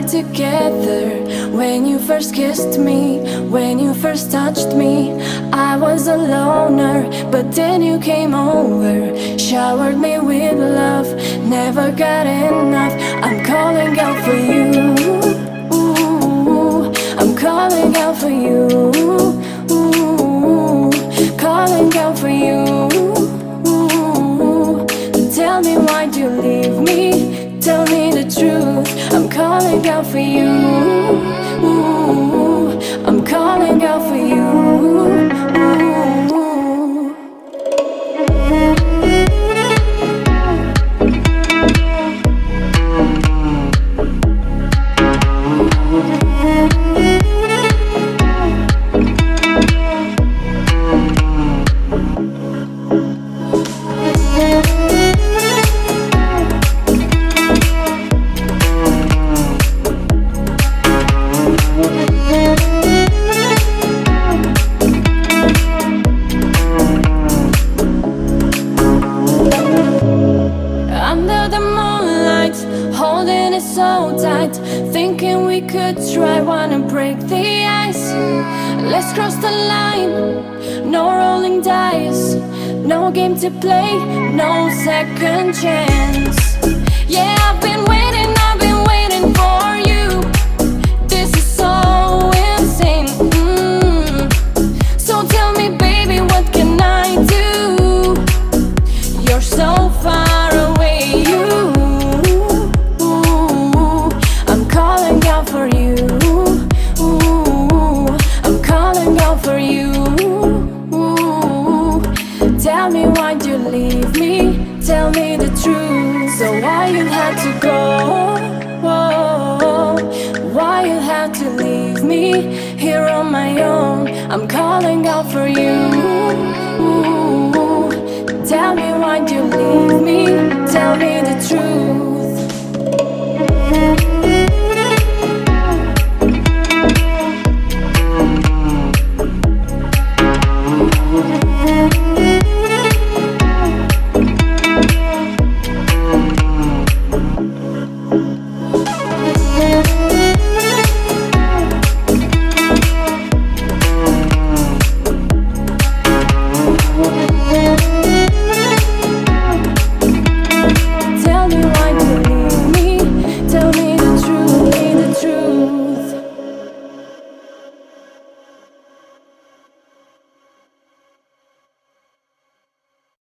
together. When you first kissed me, when you first touched me, I was a loner, but then you came over, showered me with love, never got enough. I'm calling out for you. Ooh, I'm calling out for you. Ooh, calling out for you. Ooh, tell me why'd you leave me? Tell me the truth. I'm calling out for you. Ooh, I'm calling out for you. Under the moonlight, holding it so tight, thinking we could try, wanna break the ice. Let's cross the line, no rolling dice, no game to play, no second chance. Yeah, I've been waiting for you. This is so insane. So tell me, baby, what can I do? You're so far away, you. Ooh, I'm calling out for you. Ooh, I'm calling out for you. Ooh, tell me why'd you leave me? Tell me the truth. So why you had to go? Why you had to leave me here on my own? I'm calling out for you. Ooh, tell me why'd you leave me? Tell me the truth.